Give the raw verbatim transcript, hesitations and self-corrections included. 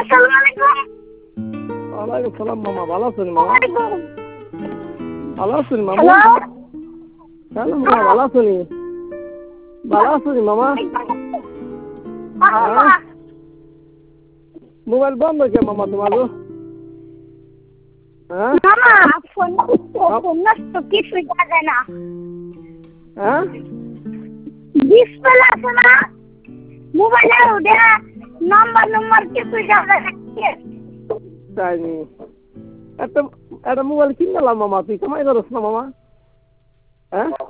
আসসালামু আলাইকুম। ওয়ালাইকুম সালাম মামা, ভালো আছেন মামা? ভালো আছেন মামা? হ্যালো হ্যালো মামা, ভালো আছেন? ভালো আছেন মামা? মামা মোবাইল বন্ধ কে মামা তোমার? হ্যাঁ মামা ফোন ফোন নষ্ট কিছুই দেখা যায় না। হ্যাঁ ডিসপ্লে আছে না মোবাইলে, ওটা নাম্বার নাম্বার কিছুই দেখা যায় না। তাই নি, একটা একটা মোবাইল কিনলাম মামা, তুই কামাই করছ না মামা? হ্যাঁ